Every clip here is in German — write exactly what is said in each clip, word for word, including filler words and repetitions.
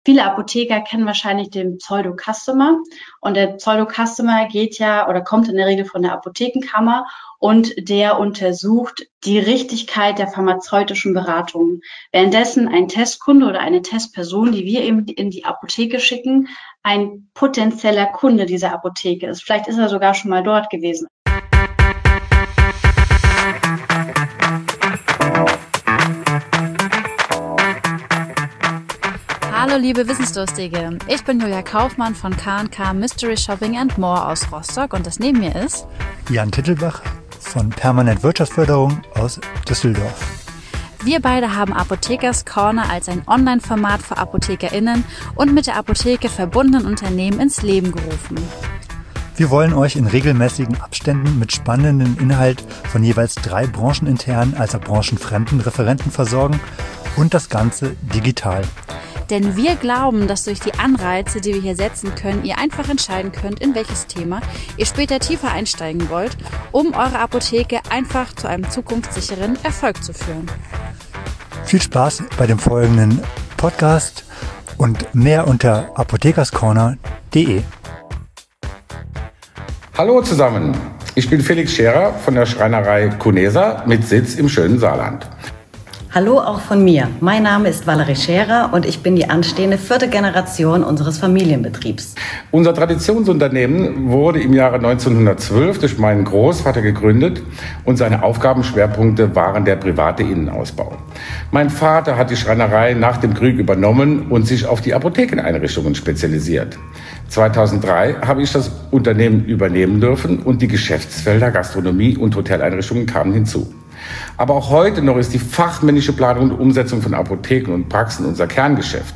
Viele Apotheker kennen wahrscheinlich den Pseudo-Customer und der Pseudo-Customer geht ja oder kommt in der Regel von der Apothekenkammer und der untersucht die Richtigkeit der pharmazeutischen Beratung. Währenddessen ein Testkunde oder eine Testperson, die wir eben in die Apotheke schicken, ein potenzieller Kunde dieser Apotheke ist. Vielleicht ist er sogar schon mal dort gewesen. Hallo liebe Wissensdurstige, ich bin Julia Kaufmann von K und K Mystery Shopping and More aus Rostock und das neben mir ist Jan Tittelbach von Permanent Wirtschaftsförderung aus Düsseldorf. Wir beide haben Apothekers Corner als ein Online-Format für ApothekerInnen und mit der Apotheke verbundenen Unternehmen ins Leben gerufen. Wir wollen euch in regelmäßigen Abständen mit spannendem Inhalt von jeweils drei brancheninternen als auch branchenfremden Referenten versorgen und das Ganze digital. Denn wir glauben, dass durch die Anreize, die wir hier setzen können, ihr einfach entscheiden könnt, in welches Thema ihr später tiefer einsteigen wollt, um eure Apotheke einfach zu einem zukunftssicheren Erfolg zu führen. Viel Spaß bei dem folgenden Podcast und mehr unter apothekerscorner punkt de. Hallo zusammen, ich bin Felix Scherer von der Schreinerei Kunesa mit Sitz im schönen Saarland. Hallo auch von mir. Mein Name ist Valerie Scherer und ich bin die anstehende vierte Generation unseres Familienbetriebs. Unser Traditionsunternehmen wurde im Jahre neunzehnhundertzwölf durch meinen Großvater gegründet und seine Aufgabenschwerpunkte waren der private Innenausbau. Mein Vater hat die Schreinerei nach dem Krieg übernommen und sich auf die Apothekeneinrichtungen spezialisiert. zweitausenddrei habe ich das Unternehmen übernehmen dürfen und die Geschäftsfelder Gastronomie und Hoteleinrichtungen kamen hinzu. Aber auch heute noch ist die fachmännische Planung und Umsetzung von Apotheken und Praxen unser Kerngeschäft.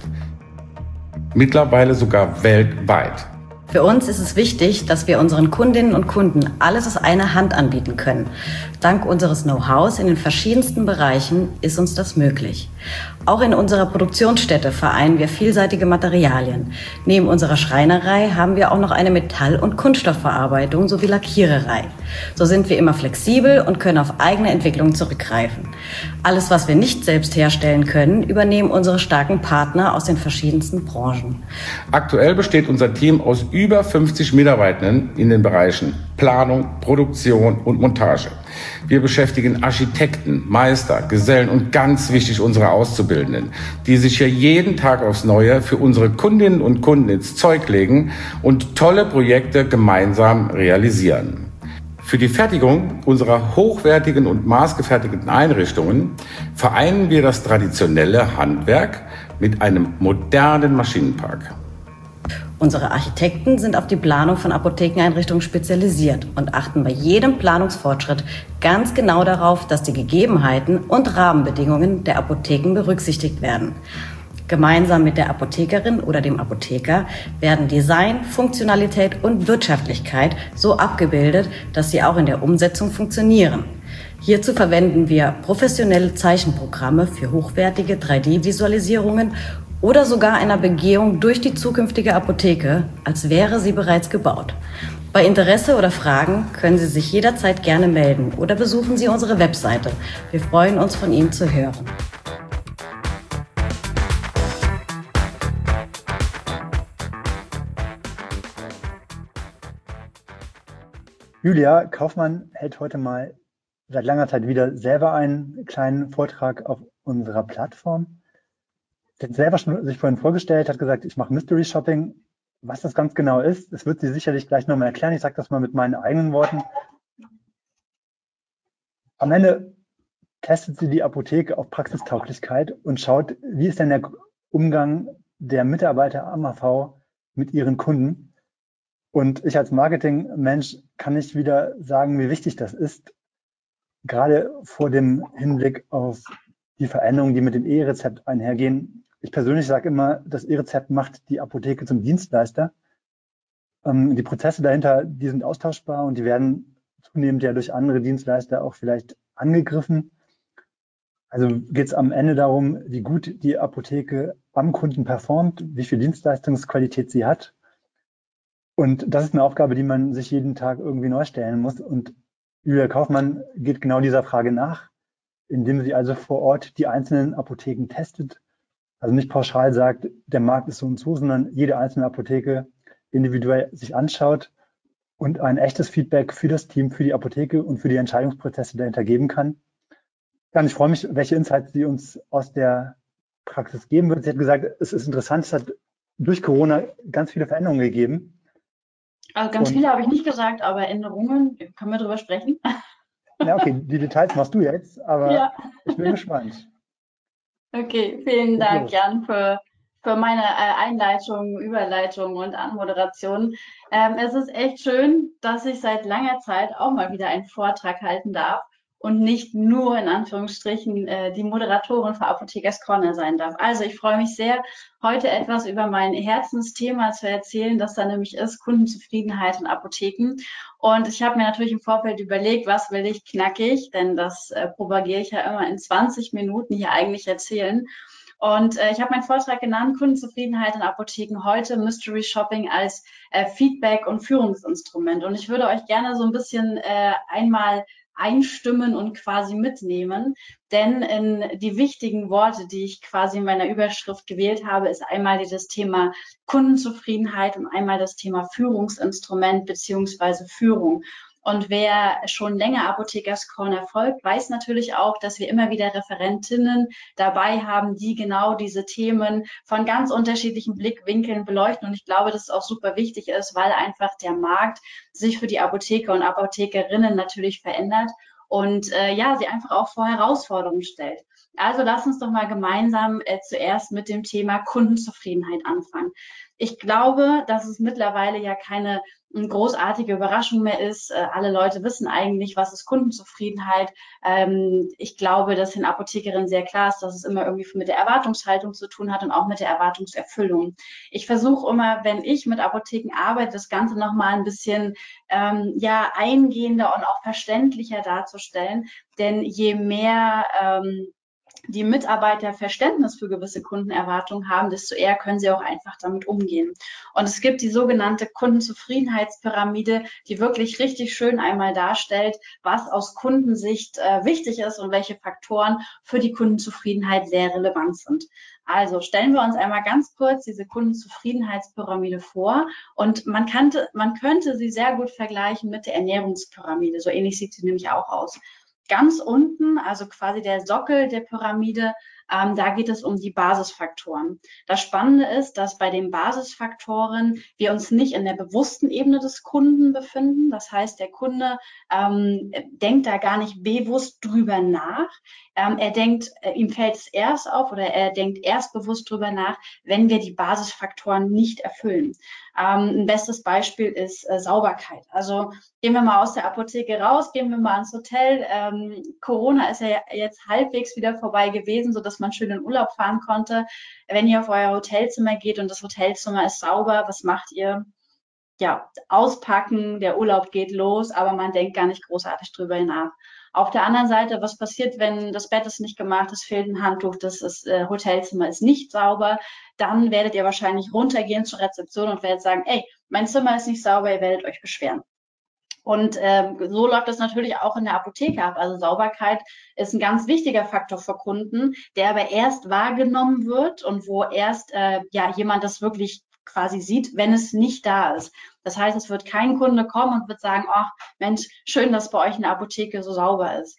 Mittlerweile sogar weltweit. Für uns ist es wichtig, dass wir unseren Kundinnen und Kunden alles aus einer Hand anbieten können. Dank unseres Know-hows in den verschiedensten Bereichen ist uns das möglich. Auch in unserer Produktionsstätte vereinen wir vielseitige Materialien. Neben unserer Schreinerei haben wir auch noch eine Metall- und Kunststoffverarbeitung sowie Lackiererei. So sind wir immer flexibel und können auf eigene Entwicklung zurückgreifen. Alles, was wir nicht selbst herstellen können, übernehmen unsere starken Partner aus den verschiedensten Branchen. Aktuell besteht unser Team aus über fünfzig Mitarbeitenden in den Bereichen Planung, Produktion und Montage. Wir beschäftigen Architekten, Meister, Gesellen und ganz wichtig unsere Auszubildenden, die sich hier jeden Tag aufs Neue für unsere Kundinnen und Kunden ins Zeug legen und tolle Projekte gemeinsam realisieren. Für die Fertigung unserer hochwertigen und maßgefertigten Einrichtungen vereinen wir das traditionelle Handwerk mit einem modernen Maschinenpark. Unsere Architekten sind auf die Planung von Apothekeneinrichtungen spezialisiert und achten bei jedem Planungsfortschritt ganz genau darauf, dass die Gegebenheiten und Rahmenbedingungen der Apotheken berücksichtigt werden. Gemeinsam mit der Apothekerin oder dem Apotheker werden Design, Funktionalität und Wirtschaftlichkeit so abgebildet, dass sie auch in der Umsetzung funktionieren. Hierzu verwenden wir professionelle Zeichenprogramme für hochwertige drei D-Visualisierungen oder sogar einer Begehung durch die zukünftige Apotheke, als wäre sie bereits gebaut. Bei Interesse oder Fragen können Sie sich jederzeit gerne melden oder besuchen Sie unsere Webseite. Wir freuen uns, von Ihnen zu hören. Julia Kaufmann hält heute mal seit langer Zeit wieder selber einen kleinen Vortrag auf unserer Plattform. Sie hat selber schon sich vorhin vorgestellt, hat gesagt, ich mache Mystery Shopping. Was das ganz genau ist, das wird sie sicherlich gleich nochmal erklären. Ich sage das mal mit meinen eigenen Worten. Am Ende testet sie die Apotheke auf Praxistauglichkeit und schaut, wie ist denn der Umgang der Mitarbeiter am A V mit ihren Kunden. Und ich als Marketingmensch kann nicht wieder sagen, wie wichtig das ist, gerade vor dem Hinblick auf die Veränderungen, die mit dem E-Rezept einhergehen. Ich persönlich sage immer, das E-Rezept macht die Apotheke zum Dienstleister. Ähm, die Prozesse dahinter, die sind austauschbar und die werden zunehmend ja durch andere Dienstleister auch vielleicht angegriffen. Also geht es am Ende darum, wie gut die Apotheke am Kunden performt, wie viel Dienstleistungsqualität sie hat. Und das ist eine Aufgabe, die man sich jeden Tag irgendwie neu stellen muss. Und Julia Kaufmann geht genau dieser Frage nach, indem sie also vor Ort die einzelnen Apotheken testet Also nicht pauschal sagt, der Markt ist so und so, sondern jede einzelne Apotheke individuell sich anschaut und ein echtes Feedback für das Team, für die Apotheke und für die Entscheidungsprozesse dahinter geben kann. Ja, und ich freue mich, welche Insights sie uns aus der Praxis geben wird. Sie hat gesagt, es ist interessant, es hat durch Corona ganz viele Veränderungen gegeben. Also ganz und viele habe ich nicht gesagt, aber Änderungen, können wir drüber sprechen? Ja, okay, die Details machst du jetzt, aber ja. Ich bin gespannt. Okay, vielen Dank, Jan, für, für meine Einleitung, Überleitung und Anmoderation. Ähm, es ist echt schön, dass ich seit langer Zeit auch mal wieder einen Vortrag halten darf und nicht nur in Anführungsstrichen äh, die Moderatorin für Apothekers Corner sein darf. Also ich freue mich sehr, heute etwas über mein Herzensthema zu erzählen, das da nämlich ist Kundenzufriedenheit in Apotheken. Und ich habe mir natürlich im Vorfeld überlegt, was will ich knackig, denn das äh, propagiere ich ja immer in zwanzig Minuten hier eigentlich erzählen. Und äh, ich habe meinen Vortrag genannt, Kundenzufriedenheit in Apotheken heute, Mystery Shopping als äh, Feedback- und Führungsinstrument. Und ich würde euch gerne so ein bisschen äh, einmal einstimmen und quasi mitnehmen. Denn in die wichtigen Worte, die ich quasi in meiner Überschrift gewählt habe, ist einmal dieses Thema Kundenzufriedenheit und einmal das Thema Führungsinstrument beziehungsweise Führung. Und wer schon länger Apothekers Corner folgt, weiß natürlich auch, dass wir immer wieder Referentinnen dabei haben, die genau diese Themen von ganz unterschiedlichen Blickwinkeln beleuchten. Und ich glaube, dass es auch super wichtig ist, weil einfach der Markt sich für die Apotheker und Apothekerinnen natürlich verändert und äh, ja, sie einfach auch vor Herausforderungen stellt. Also lass uns doch mal gemeinsam äh, zuerst mit dem Thema Kundenzufriedenheit anfangen. Ich glaube, dass es mittlerweile ja keine großartige Überraschung mehr ist. Äh, alle Leute wissen eigentlich, was ist Kundenzufriedenheit. Ähm, ich glaube, dass den Apothekerinnen sehr klar ist, dass es immer irgendwie mit der Erwartungshaltung zu tun hat und auch mit der Erwartungserfüllung. Ich versuche immer, wenn ich mit Apotheken arbeite, das Ganze nochmal ein bisschen ähm, ja eingehender und auch verständlicher darzustellen. Denn je mehr ähm, die Mitarbeiter Verständnis für gewisse Kundenerwartungen haben, desto eher können sie auch einfach damit umgehen. Und es gibt die sogenannte Kundenzufriedenheitspyramide, die wirklich richtig schön einmal darstellt, was aus Kundensicht äh, wichtig ist und welche Faktoren für die Kundenzufriedenheit sehr relevant sind. Also stellen wir uns einmal ganz kurz diese Kundenzufriedenheitspyramide vor und man, kannte, man könnte sie sehr gut vergleichen mit der Ernährungspyramide. So ähnlich sieht sie nämlich auch aus. Ganz unten, also quasi der Sockel der Pyramide, ähm, da geht es um die Basisfaktoren. Das Spannende ist, dass bei den Basisfaktoren wir uns nicht in der bewussten Ebene des Kunden befinden. Das heißt, der Kunde ähm, denkt da gar nicht bewusst drüber nach. Ähm, er denkt, äh, ihm fällt es erst auf oder er denkt erst bewusst drüber nach, wenn wir die Basisfaktoren nicht erfüllen. Ähm, ein bestes Beispiel ist äh, Sauberkeit. Also gehen wir mal aus der Apotheke raus, gehen wir mal ins Hotel. Ähm, Corona ist ja jetzt halbwegs wieder vorbei gewesen, sodass man schön in Urlaub fahren konnte. Wenn ihr auf euer Hotelzimmer geht und das Hotelzimmer ist sauber, was macht ihr? Ja, auspacken, der Urlaub geht los, aber man denkt gar nicht großartig drüber nach. Auf der anderen Seite, was passiert, wenn das Bett ist nicht gemacht, es fehlt ein Handtuch, das ist, äh, Hotelzimmer ist nicht sauber, dann werdet ihr wahrscheinlich runtergehen zur Rezeption und werdet sagen, ey, mein Zimmer ist nicht sauber, ihr werdet euch beschweren. Und ähm, so läuft das natürlich auch in der Apotheke ab. Also Sauberkeit ist ein ganz wichtiger Faktor für Kunden, der aber erst wahrgenommen wird und wo erst äh, ja jemand das wirklich quasi sieht, wenn es nicht da ist. Das heißt, es wird kein Kunde kommen und wird sagen, ach Mensch, schön, dass bei euch in der Apotheke so sauber ist.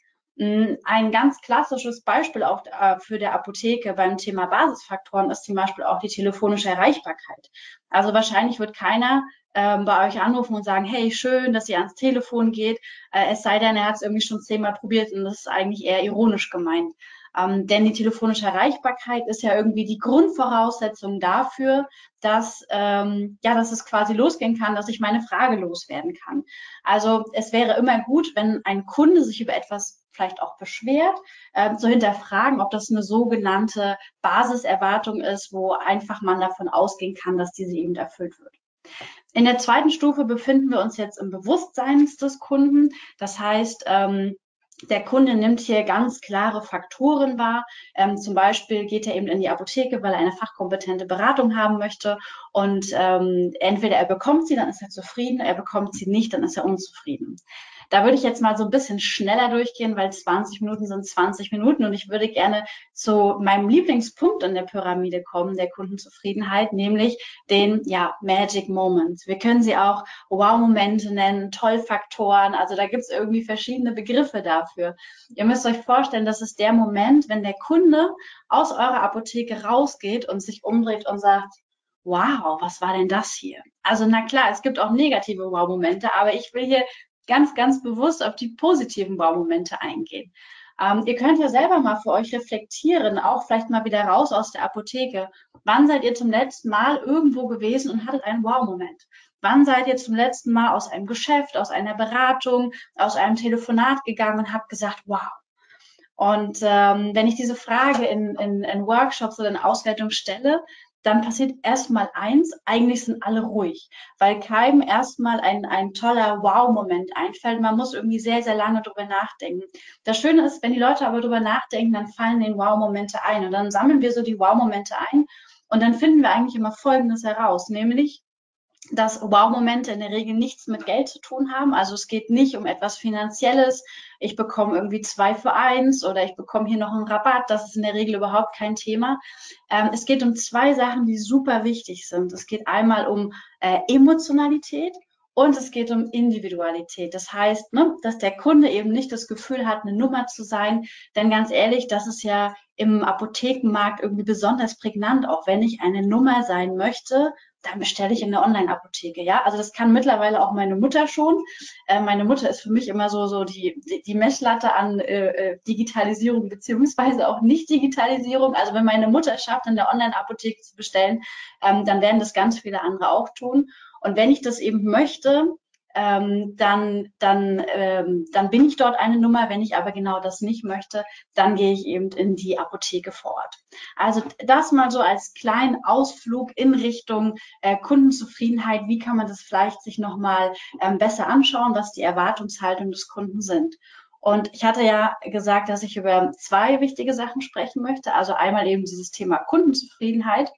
Ein ganz klassisches Beispiel auch für der Apotheke beim Thema Basisfaktoren ist zum Beispiel auch die telefonische Erreichbarkeit. Also wahrscheinlich wird keiner ähm, bei euch anrufen und sagen, hey, schön, dass ihr ans Telefon geht, äh, es sei denn, er hat es irgendwie schon zehnmal probiert und das ist eigentlich eher ironisch gemeint. Ähm, denn die telefonische Erreichbarkeit ist ja irgendwie die Grundvoraussetzung dafür, dass, ähm, ja, dass es quasi losgehen kann, dass ich meine Frage loswerden kann. Also es wäre immer gut, wenn ein Kunde sich über etwas vielleicht auch beschwert, äh, zu hinterfragen, ob das eine sogenannte Basiserwartung ist, wo einfach man davon ausgehen kann, dass diese eben erfüllt wird. In der zweiten Stufe befinden wir uns jetzt im Bewusstsein des Kunden. Das heißt, ähm, der Kunde nimmt hier ganz klare Faktoren wahr. Ähm, zum Beispiel geht er eben in die Apotheke, weil er eine fachkompetente Beratung haben möchte. Und ähm, entweder er bekommt sie, dann ist er zufrieden, er bekommt sie nicht, dann ist er unzufrieden. Da würde ich jetzt mal so ein bisschen schneller durchgehen, weil zwanzig Minuten sind zwanzig Minuten und ich würde gerne zu meinem Lieblingspunkt in der Pyramide kommen, der Kundenzufriedenheit, nämlich den, ja, Magic Moments. Wir können sie auch Wow-Momente nennen, Toll-Faktoren, also da gibt es irgendwie verschiedene Begriffe dafür. Ihr müsst euch vorstellen, das ist der Moment, wenn der Kunde aus eurer Apotheke rausgeht und sich umdreht und sagt, wow, was war denn das hier? Also na klar, es gibt auch negative Wow-Momente, aber ich will hier ganz, ganz bewusst auf die positiven Wow-Momente eingehen. Ähm, ihr könnt ja selber mal für euch reflektieren, auch vielleicht mal wieder raus aus der Apotheke. Wann seid ihr zum letzten Mal irgendwo gewesen und hattet einen Wow-Moment? Wann seid ihr zum letzten Mal aus einem Geschäft, aus einer Beratung, aus einem Telefonat gegangen und habt gesagt, wow? Und ähm, wenn ich diese Frage in, in, in Workshops oder in Auswertung stelle, dann passiert erstmal eins, eigentlich sind alle ruhig, weil keinem erstmal ein, ein toller Wow-Moment einfällt. Man muss irgendwie sehr, sehr lange drüber nachdenken. Das Schöne ist, wenn die Leute aber drüber nachdenken, dann fallen den Wow-Momente ein und dann sammeln wir so die Wow-Momente ein und dann finden wir eigentlich immer Folgendes heraus, nämlich, dass Wow-Momente in der Regel nichts mit Geld zu tun haben. Also es geht nicht um etwas Finanzielles. Ich bekomme irgendwie zwei für eins oder ich bekomme hier noch einen Rabatt. Das ist in der Regel überhaupt kein Thema. Ähm, es geht um zwei Sachen, die super wichtig sind. Es geht einmal um äh, Emotionalität und es geht um Individualität. Das heißt, ne, dass der Kunde eben nicht das Gefühl hat, eine Nummer zu sein. Denn ganz ehrlich, das ist ja im Apothekenmarkt irgendwie besonders prägnant. Auch wenn ich eine Nummer sein möchte, dann bestelle ich in der Online-Apotheke, ja. Also das kann mittlerweile auch meine Mutter schon. Äh, meine Mutter ist für mich immer so so die die, die Messlatte an äh, Digitalisierung beziehungsweise auch Nicht-Digitalisierung. Also wenn meine Mutter es schafft, in der Online-Apotheke zu bestellen, ähm, dann werden das ganz viele andere auch tun. Und wenn ich das eben möchte, ähm, dann, dann, ähm, dann bin ich dort eine Nummer. Wenn ich aber genau das nicht möchte, dann gehe ich eben in die Apotheke vor Ort. Also das mal so als kleinen Ausflug in Richtung äh, Kundenzufriedenheit. Wie kann man das vielleicht sich nochmal ähm, besser anschauen, was die Erwartungshaltung des Kunden sind? Und ich hatte ja gesagt, dass ich über zwei wichtige Sachen sprechen möchte. Also einmal eben dieses Thema Kundenzufriedenheit,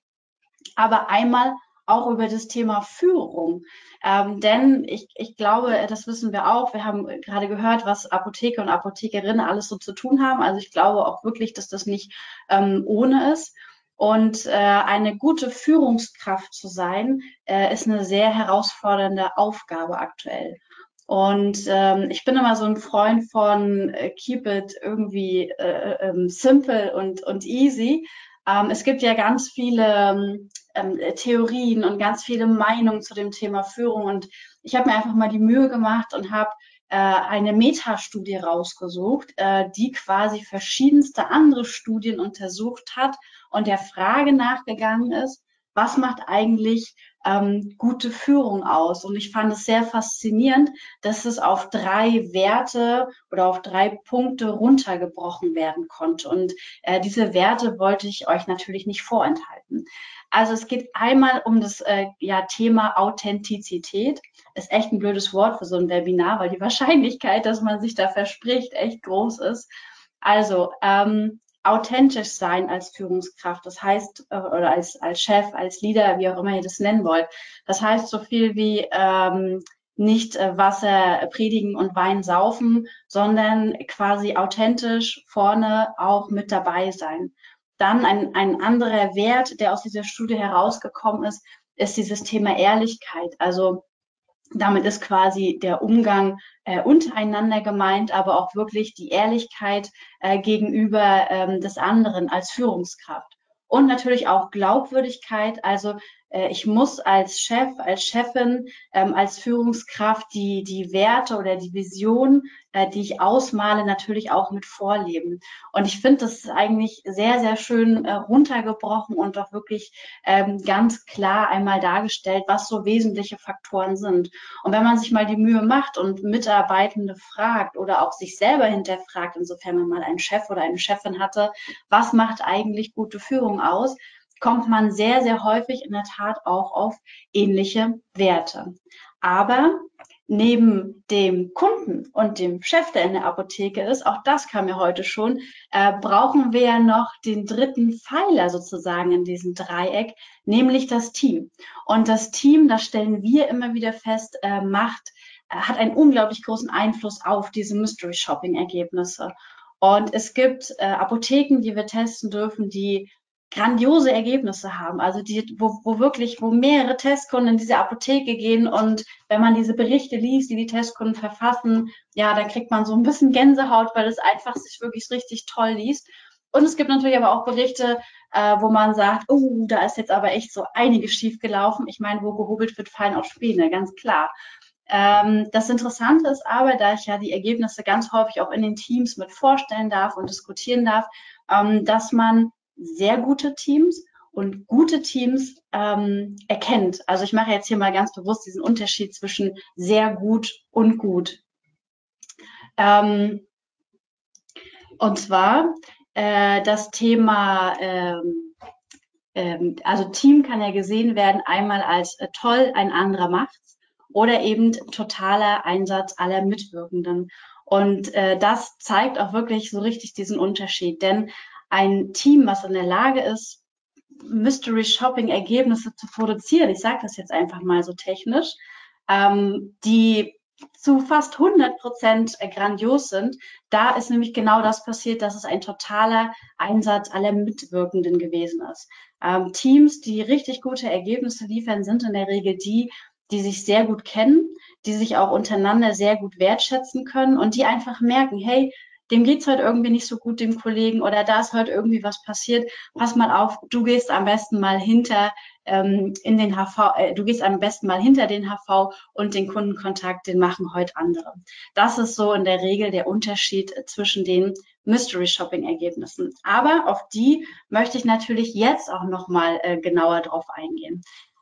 aber einmal auch über das Thema Führung. Ähm, denn ich, ich glaube, das wissen wir auch, wir haben gerade gehört, was Apotheker und Apothekerinnen alles so zu tun haben. Also ich glaube auch wirklich, dass das nicht ähm, ohne ist. Und äh, eine gute Führungskraft zu sein, äh, ist eine sehr herausfordernde Aufgabe aktuell. Und ähm, ich bin immer so ein Freund von äh, keep it irgendwie äh, ähm, simple und, und easy. Ähm, es gibt ja ganz viele ähm, Theorien und ganz viele Meinungen zu dem Thema Führung. Und ich habe mir einfach mal die Mühe gemacht und habe äh, eine Metastudie rausgesucht, äh, die quasi verschiedenste andere Studien untersucht hat und der Frage nachgegangen ist, was macht eigentlich ähm, gute Führung aus? Und ich fand es sehr faszinierend, dass es auf drei Werte oder auf drei Punkte runtergebrochen werden konnte. Und äh, diese Werte wollte ich euch natürlich nicht vorenthalten. Also es geht einmal um das äh, ja, Thema Authentizität. Ist echt ein blödes Wort für so ein Webinar, weil die Wahrscheinlichkeit, dass man sich da verspricht, echt groß ist. Also ähm, authentisch sein als Führungskraft, das heißt, oder als, als Chef, als Leader, wie auch immer ihr das nennen wollt. Das heißt so viel wie ähm, nicht äh, Wasser predigen und Wein saufen, sondern quasi authentisch vorne auch mit dabei sein. Dann ein, ein anderer Wert, der aus dieser Studie herausgekommen ist, ist dieses Thema Ehrlichkeit. Also damit ist quasi der Umgang äh, untereinander gemeint, aber auch wirklich die Ehrlichkeit äh, gegenüber ähm, des anderen als Führungskraft. Und natürlich auch Glaubwürdigkeit. Also äh, ich muss als Chef, als Chefin, ähm, als Führungskraft die, die Werte oder die Vision, äh, die ich ausmale, natürlich auch mit vorleben. Und ich finde, das ist eigentlich sehr, sehr schön äh, runtergebrochen und auch wirklich ähm, ganz klar einmal dargestellt, was so wesentliche Faktoren sind. Und wenn man sich mal die Mühe macht und Mitarbeitende fragt oder auch sich selber hinterfragt, insofern man mal einen Chef oder eine Chefin hatte, was macht eigentlich gute Führung aus, kommt man sehr, sehr häufig in der Tat auch auf ähnliche Werte. Aber neben dem Kunden und dem Chef, der in der Apotheke ist, auch das kam ja heute schon, äh, brauchen wir ja noch den dritten Pfeiler sozusagen in diesem Dreieck, nämlich das Team. Und das Team, das stellen wir immer wieder fest, äh, macht hat einen unglaublich großen Einfluss auf diese Mystery-Shopping-Ergebnisse. Und es gibt äh, Apotheken, die wir testen dürfen, die grandiose Ergebnisse haben, also die, wo, wo wirklich, wo mehrere Testkunden in diese Apotheke gehen und wenn man diese Berichte liest, die die Testkunden verfassen, ja, dann kriegt man so ein bisschen Gänsehaut, weil es einfach sich wirklich richtig toll liest. Und es gibt natürlich aber auch Berichte, äh, wo man sagt, oh, da ist jetzt aber echt so einiges schief gelaufen. Ich meine, wo gehobelt wird, fallen auch Späne, ganz klar. Ähm, das Interessante ist aber, da ich ja die Ergebnisse ganz häufig auch in den Teams mit vorstellen darf und diskutieren darf, ähm, dass man sehr gute Teams und gute Teams ähm, erkennt. Also ich mache jetzt hier mal ganz bewusst diesen Unterschied zwischen sehr gut und gut. Ähm, und zwar äh, das Thema, ähm, ähm, also Team kann ja gesehen werden, einmal als äh, toll, ein anderer macht's oder eben totaler Einsatz aller Mitwirkenden. Und äh, das zeigt auch wirklich so richtig diesen Unterschied, denn ein Team, was in der Lage ist, Mystery-Shopping-Ergebnisse zu produzieren, ich sage das jetzt einfach mal so technisch, ähm, die zu fast hundert Prozent grandios sind, da ist nämlich genau das passiert, dass es ein totaler Einsatz aller Mitwirkenden gewesen ist. Ähm, Teams, die richtig gute Ergebnisse liefern, sind in der Regel die, die sich sehr gut kennen, die sich auch untereinander sehr gut wertschätzen können und die einfach merken, hey, dem geht's heute irgendwie nicht so gut, dem Kollegen, oder da ist heute irgendwie was passiert. Pass mal auf, du gehst am besten mal hinter ähm, in den H V, äh, du gehst am besten mal hinter den H V und den Kundenkontakt, den machen heute andere. Das ist so in der Regel der Unterschied zwischen den Mystery-Shopping-Ergebnissen. Aber auf die möchte ich natürlich jetzt auch nochmal äh, genauer drauf eingehen.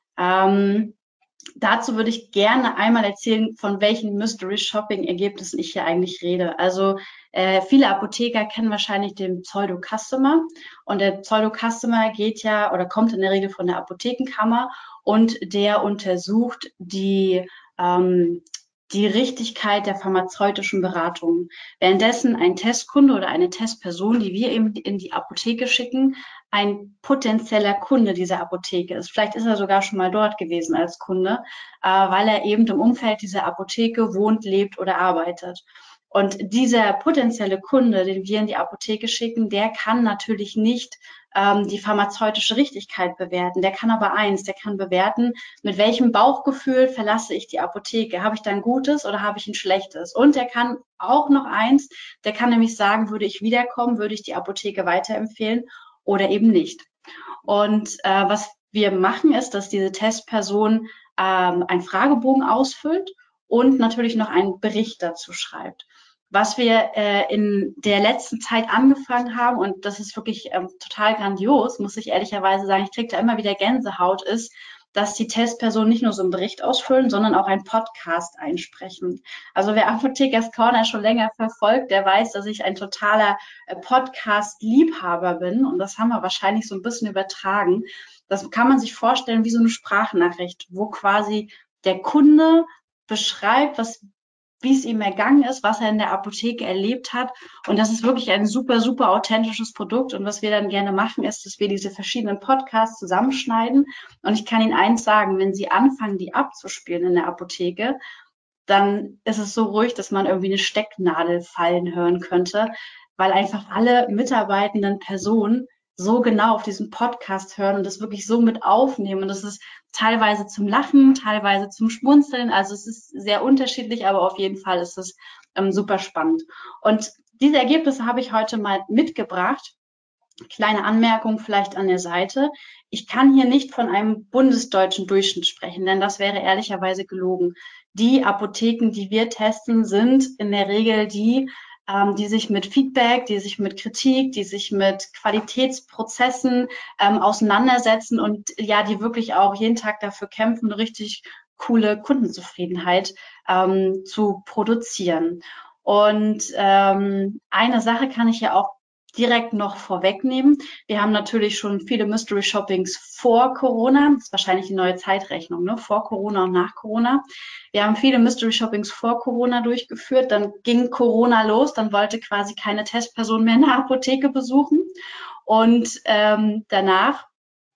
Ähm, Dazu würde ich gerne einmal erzählen, von welchen Mystery-Shopping-Ergebnissen ich hier eigentlich rede. Also äh, viele Apotheker kennen wahrscheinlich den Pseudo-Customer und der Pseudo-Customer geht ja oder kommt in der Regel von der Apothekenkammer und der untersucht die ähm, die Richtigkeit der pharmazeutischen Beratung. Währenddessen ein Testkunde oder eine Testperson, die wir eben in die Apotheke schicken, ein potenzieller Kunde dieser Apotheke ist. Vielleicht ist er sogar schon mal dort gewesen als Kunde, äh, weil er eben im Umfeld dieser Apotheke wohnt, lebt oder arbeitet. Und dieser potenzielle Kunde, den wir in die Apotheke schicken, der kann natürlich nicht ähm, die pharmazeutische Richtigkeit bewerten. Der kann aber eins, der kann bewerten, mit welchem Bauchgefühl verlasse ich die Apotheke. Habe ich da ein gutes oder habe ich ein schlechtes? Und der kann auch noch eins, der kann nämlich sagen, würde ich wiederkommen, würde ich die Apotheke weiterempfehlen oder eben nicht. Und äh, was wir machen, ist, dass diese Testperson ähm, einen Fragebogen ausfüllt und natürlich noch einen Bericht dazu schreibt. Was wir äh, in der letzten Zeit angefangen haben, und das ist wirklich ähm, total grandios, muss ich ehrlicherweise sagen, ich kriege da immer wieder Gänsehaut, ist, dass die Testpersonen nicht nur so einen Bericht ausfüllen, sondern auch einen Podcast einsprechen. Also wer Apothekers Corner schon länger verfolgt, der weiß, dass ich ein totaler äh, Podcast-Liebhaber bin. Und das haben wir wahrscheinlich so ein bisschen übertragen. Das kann man sich vorstellen wie so eine Sprachnachricht, wo quasi der Kunde beschreibt, was wie es ihm ergangen ist, was er in der Apotheke erlebt hat. Und das ist wirklich ein super, super authentisches Produkt. Und was wir dann gerne machen, ist, dass wir diese verschiedenen Podcasts zusammenschneiden. Und ich kann Ihnen eins sagen, wenn Sie anfangen, die abzuspielen in der Apotheke, dann ist es so ruhig, dass man irgendwie eine Stecknadel fallen hören könnte, weil einfach alle mitarbeitenden Personen so genau auf diesen Podcast hören und das wirklich so mit aufnehmen. Und das ist teilweise zum Lachen, teilweise zum Schmunzeln. Also es ist sehr unterschiedlich, aber auf jeden Fall ist es ähm, super spannend. Und diese Ergebnisse habe ich heute mal mitgebracht. Kleine Anmerkung vielleicht an der Seite. Ich kann hier nicht von einem bundesdeutschen Durchschnitt sprechen, denn das wäre ehrlicherweise gelogen. Die Apotheken, die wir testen, sind in der Regel die, die sich mit Feedback, die sich mit Kritik, die sich mit Qualitätsprozessen ähm, auseinandersetzen und ja, die wirklich auch jeden Tag dafür kämpfen, eine richtig coole Kundenzufriedenheit ähm, zu produzieren. Und ähm, eine Sache kann ich ja auch direkt noch vorwegnehmen. Wir haben natürlich schon viele Mystery Shoppings vor Corona. Das ist wahrscheinlich die neue Zeitrechnung, ne? Vor Corona und nach Corona. Wir haben viele Mystery Shoppings vor Corona durchgeführt. Dann ging Corona los. Dann wollte quasi keine Testperson mehr eine Apotheke besuchen. Und ähm, danach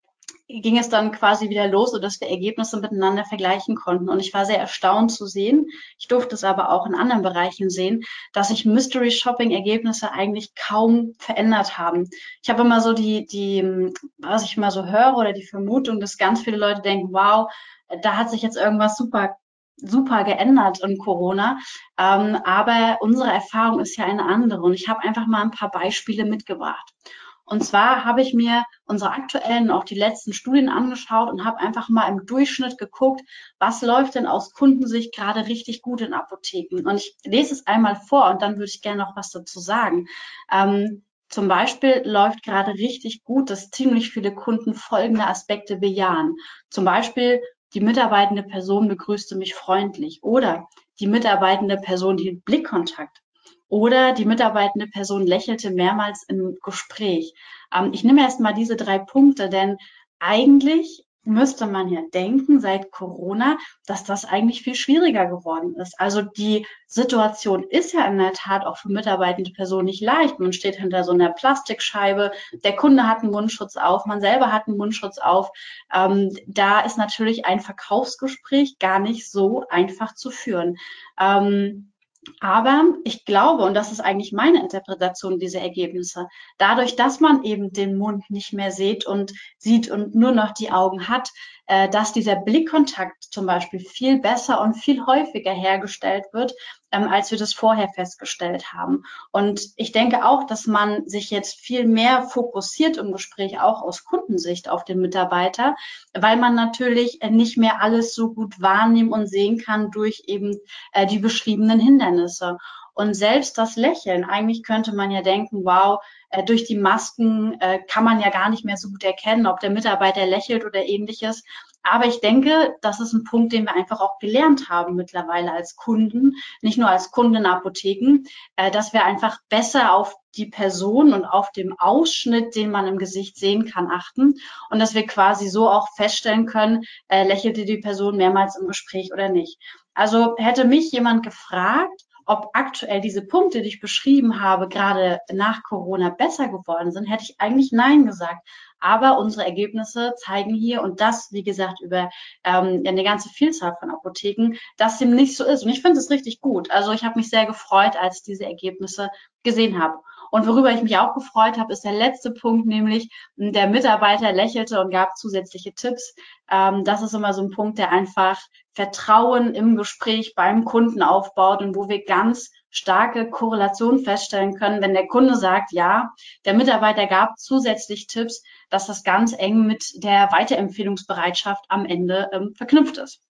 ging es dann quasi wieder los, sodass wir Ergebnisse miteinander vergleichen konnten. Und ich war sehr erstaunt zu sehen, ich durfte es aber auch in anderen Bereichen sehen, dass sich Mystery-Shopping-Ergebnisse eigentlich kaum verändert haben. Ich habe immer so die, die, was ich immer so höre oder die Vermutung, dass ganz viele Leute denken, wow, da hat sich jetzt irgendwas super super geändert in Corona. Ähm, aber unsere Erfahrung ist ja eine andere. Und ich habe einfach mal ein paar Beispiele mitgebracht. Und zwar habe ich mir unsere aktuellen, auch die letzten Studien angeschaut und habe einfach mal im Durchschnitt geguckt, was läuft denn aus Kundensicht gerade richtig gut in Apotheken. Und ich lese es einmal vor und dann würde ich gerne noch was dazu sagen. Ähm, zum Beispiel läuft gerade richtig gut, dass ziemlich viele Kunden folgende Aspekte bejahen. Zum Beispiel, die mitarbeitende Person begrüßte mich freundlich oder die mitarbeitende Person hielt Blickkontakt. Oder die mitarbeitende Person lächelte mehrmals im Gespräch. Ähm, ich nehme erst mal diese drei Punkte, denn eigentlich müsste man ja denken, seit Corona, dass das eigentlich viel schwieriger geworden ist. Also die Situation ist ja in der Tat auch für mitarbeitende Personen nicht leicht. Man steht hinter so einer Plastikscheibe, der Kunde hat einen Mundschutz auf, man selber hat einen Mundschutz auf. Ähm, da ist natürlich ein Verkaufsgespräch gar nicht so einfach zu führen. Ähm, Aber ich glaube, und das ist eigentlich meine Interpretation dieser Ergebnisse, dadurch, dass man eben den Mund nicht mehr sieht und sieht und nur noch die Augen hat, äh, dass dieser Blickkontakt zum Beispiel viel besser und viel häufiger hergestellt wird, ähm, als wir das vorher festgestellt haben. Und ich denke auch, dass man sich jetzt viel mehr fokussiert im Gespräch, auch aus Kundensicht auf den Mitarbeiter, weil man natürlich nicht mehr alles so gut wahrnehmen und sehen kann durch eben äh, die beschriebenen Hindernisse. Und selbst das Lächeln, eigentlich könnte man ja denken, wow, äh, durch die Masken äh, kann man ja gar nicht mehr so gut erkennen, ob der Mitarbeiter lächelt oder ähnliches. Aber ich denke, das ist ein Punkt, den wir einfach auch gelernt haben mittlerweile als Kunden, nicht nur als Kunden in Apotheken, äh, dass wir einfach besser auf die Person und auf den Ausschnitt, den man im Gesicht sehen kann, achten und dass wir quasi so auch feststellen können, äh, lächelte die Person mehrmals im Gespräch oder nicht. Also hätte mich jemand gefragt, ob aktuell diese Punkte, die ich beschrieben habe, gerade nach Corona besser geworden sind, hätte ich eigentlich Nein gesagt. Aber unsere Ergebnisse zeigen hier, und das, wie gesagt, über ähm, eine ganze Vielzahl von Apotheken, dass dem nicht so ist. Und ich finde es richtig gut. Also ich habe mich sehr gefreut, als ich diese Ergebnisse gesehen habe. Und worüber ich mich auch gefreut habe, ist der letzte Punkt, nämlich der Mitarbeiter lächelte und gab zusätzliche Tipps. Ähm, das ist immer so ein Punkt, der einfach Vertrauen im Gespräch beim Kunden aufbaut und wo wir ganz starke Korrelation feststellen können, wenn der Kunde sagt, ja, der Mitarbeiter gab zusätzlich Tipps, dass das ganz eng mit der Weiterempfehlungsbereitschaft am Ende ähm, verknüpft ist.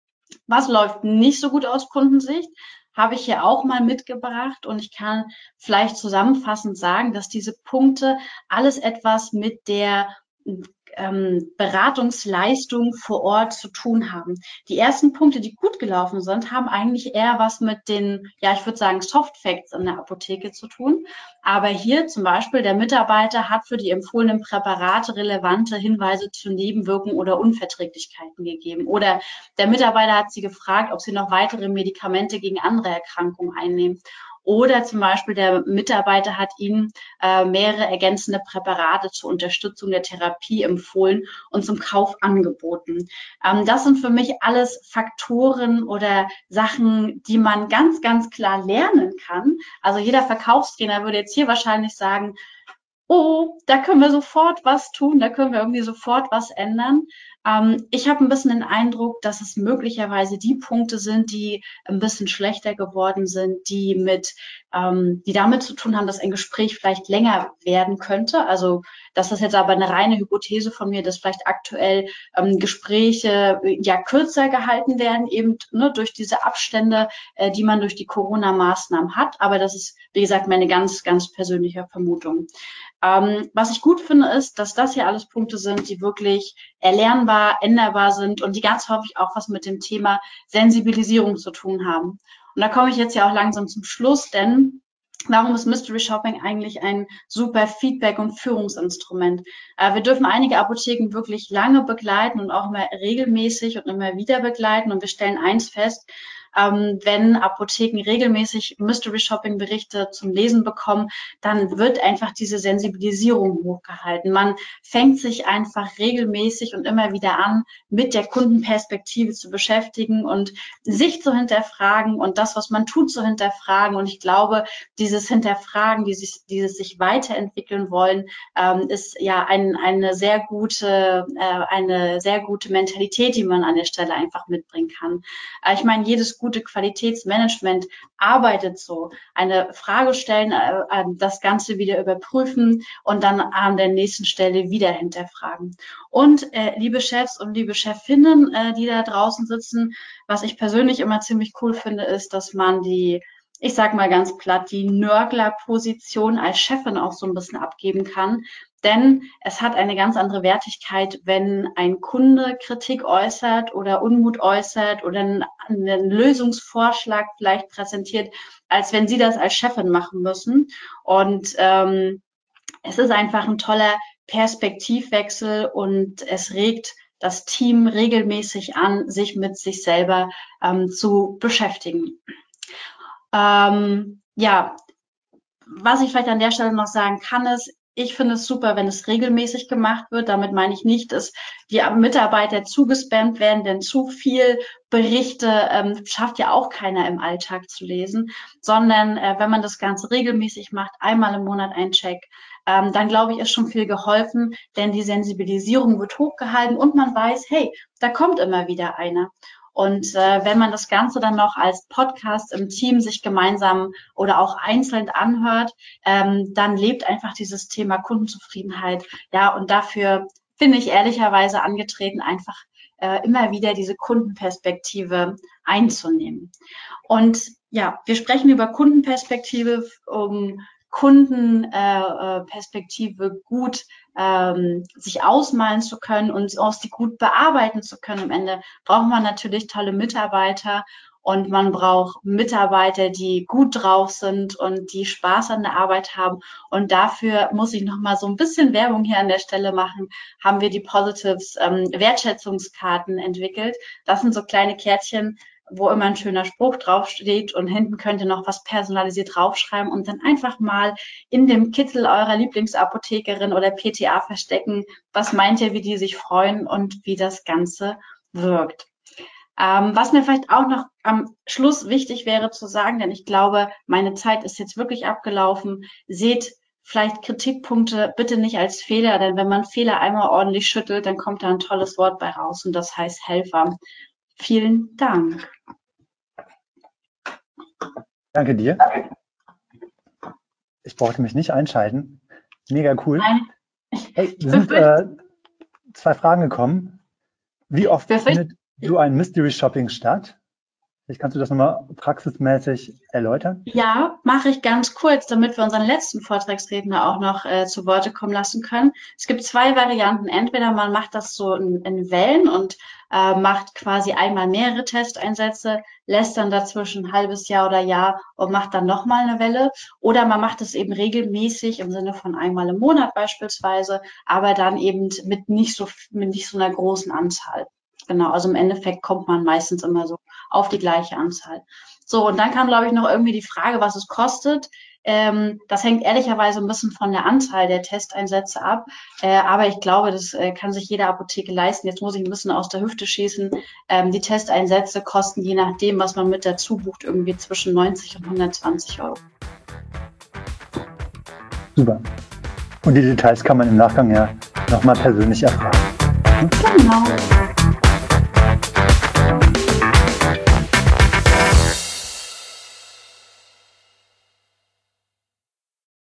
Was läuft nicht so gut aus Kundensicht? Habe ich hier auch mal mitgebracht und ich kann vielleicht zusammenfassend sagen, dass diese Punkte alles etwas mit der ähm, Beratungsleistung vor Ort zu tun haben. Die ersten Punkte, die gut gelaufen sind, haben eigentlich eher was mit den, ja, ich würde sagen, Soft Facts in der Apotheke zu tun. Aber hier zum Beispiel, der Mitarbeiter hat für die empfohlenen Präparate relevante Hinweise zu Nebenwirkungen oder Unverträglichkeiten gegeben. Oder der Mitarbeiter hat sie gefragt, ob sie noch weitere Medikamente gegen andere Erkrankungen einnehmen. Oder zum Beispiel der Mitarbeiter hat Ihnen äh, mehrere ergänzende Präparate zur Unterstützung der Therapie empfohlen und zum Kauf angeboten. Ähm, das sind für mich alles Faktoren oder Sachen, die man ganz, ganz klar lernen kann. Also jeder Verkaufstrainer würde jetzt hier wahrscheinlich sagen, oh, da können wir sofort was tun, da können wir irgendwie sofort was ändern. Ähm, ich habe ein bisschen den Eindruck, dass es möglicherweise die Punkte sind, die ein bisschen schlechter geworden sind, die mit, ähm, die damit zu tun haben, dass ein Gespräch vielleicht länger werden könnte. Also das ist jetzt aber eine reine Hypothese von mir, dass vielleicht aktuell ähm, Gespräche ja kürzer gehalten werden, eben ne, durch diese Abstände, äh, die man durch die Corona-Maßnahmen hat. Aber das ist, wie gesagt, meine ganz, ganz persönliche Vermutung. Ähm, was ich gut finde, ist, dass das hier alles Punkte sind, die wirklich erlernbar, änderbar sind und die ganz häufig auch was mit dem Thema Sensibilisierung zu tun haben. Und da komme ich jetzt ja auch langsam zum Schluss, denn warum ist Mystery Shopping eigentlich ein super Feedback- und Führungsinstrument? Äh, wir dürfen einige Apotheken wirklich lange begleiten und auch immer regelmäßig und immer wieder begleiten. Und wir stellen eins fest, Ähm, wenn Apotheken regelmäßig Mystery-Shopping-Berichte zum Lesen bekommen, dann wird einfach diese Sensibilisierung hochgehalten. Man fängt sich einfach regelmäßig und immer wieder an, mit der Kundenperspektive zu beschäftigen und sich zu hinterfragen und das, was man tut, zu hinterfragen. Und ich glaube, dieses Hinterfragen, dieses, dieses sich weiterentwickeln wollen, ähm, ist ja ein, eine sehr gute, äh, eine sehr gute Mentalität, die man an der Stelle einfach mitbringen kann. Äh, ich meine, jedes gute Qualitätsmanagement arbeitet so. Eine Frage stellen, äh, das Ganze wieder überprüfen und dann an der nächsten Stelle wieder hinterfragen. Und äh, liebe Chefs und liebe Chefinnen, äh, die da draußen sitzen, was ich persönlich immer ziemlich cool finde, ist, dass man die, ich sag mal ganz platt, die Nörgler-Position als Chefin auch so ein bisschen abgeben kann. Denn es hat eine ganz andere Wertigkeit, wenn ein Kunde Kritik äußert oder Unmut äußert oder einen, einen Lösungsvorschlag vielleicht präsentiert, als wenn Sie das als Chefin machen müssen. Und ähm, es ist einfach ein toller Perspektivwechsel und es regt das Team regelmäßig an, sich mit sich selber ähm, zu beschäftigen. Ähm, ja, was ich vielleicht an der Stelle noch sagen kann, ist, ich finde es super, wenn es regelmäßig gemacht wird. Damit meine ich nicht, dass die Mitarbeiter zugespammt werden, denn zu viel Berichte ähm, schafft ja auch keiner im Alltag zu lesen, sondern äh, wenn man das Ganze regelmäßig macht, einmal im Monat ein Check, ähm, dann glaube ich, ist schon viel geholfen, denn die Sensibilisierung wird hochgehalten und man weiß, hey, da kommt immer wieder einer. Und äh, wenn man das Ganze dann noch als Podcast im Team sich gemeinsam oder auch einzeln anhört, ähm, dann lebt einfach dieses Thema Kundenzufriedenheit. Ja, und dafür bin ich ehrlicherweise angetreten, einfach äh, immer wieder diese Kundenperspektive einzunehmen. Und ja, wir sprechen über Kundenperspektive, um Kundenperspektive äh, gut ähm, sich ausmalen zu können und auch sie gut bearbeiten zu können. Am Ende braucht man natürlich tolle Mitarbeiter und man braucht Mitarbeiter, die gut drauf sind und die Spaß an der Arbeit haben. Und dafür muss ich noch mal so ein bisschen Werbung hier an der Stelle machen, haben wir die Positives ähm, Wertschätzungskarten entwickelt. Das sind so kleine Kärtchen, wo immer ein schöner Spruch draufsteht und hinten könnt ihr noch was personalisiert draufschreiben und dann einfach mal in dem Kittel eurer Lieblingsapothekerin oder P T A verstecken. Was meint ihr, wie die sich freuen und wie das Ganze wirkt? Ähm, was mir vielleicht auch noch am Schluss wichtig wäre zu sagen, denn ich glaube, meine Zeit ist jetzt wirklich abgelaufen. Seht vielleicht Kritikpunkte bitte nicht als Fehler, denn wenn man Fehler einmal ordentlich schüttelt, dann kommt da ein tolles Wort bei raus und das heißt Helfer. Vielen Dank. Danke dir. Ich brauchte mich nicht einschalten. Mega cool. Nein. Hey, es sind äh, zwei Fragen gekommen. Wie oft findet du ein Mystery Shopping statt? Vielleicht kannst du das nochmal praxismäßig erläutern? Ja, mache ich ganz kurz, damit wir unseren letzten Vortragsredner auch noch äh, zu Worte kommen lassen können. Es gibt zwei Varianten. Entweder man macht das so in, in Wellen und äh, macht quasi einmal mehrere Testeinsätze, lässt dann dazwischen ein halbes Jahr oder Jahr und macht dann nochmal eine Welle. Oder man macht es eben regelmäßig im Sinne von einmal im Monat beispielsweise, aber dann eben mit nicht so, mit nicht so einer großen Anzahl. Genau, also im Endeffekt kommt man meistens immer so auf die gleiche Anzahl. So, und dann kam, glaube ich, noch irgendwie die Frage, was es kostet. Ähm, das hängt ehrlicherweise ein bisschen von der Anzahl der Testeinsätze ab. Äh, aber ich glaube, das äh, kann sich jede Apotheke leisten. Jetzt muss ich ein bisschen aus der Hüfte schießen. Ähm, die Testeinsätze kosten, je nachdem, was man mit dazu bucht, irgendwie zwischen neunzig und hundertzwanzig Euro. Super. Und die Details kann man im Nachgang ja nochmal persönlich erfahren. Genau.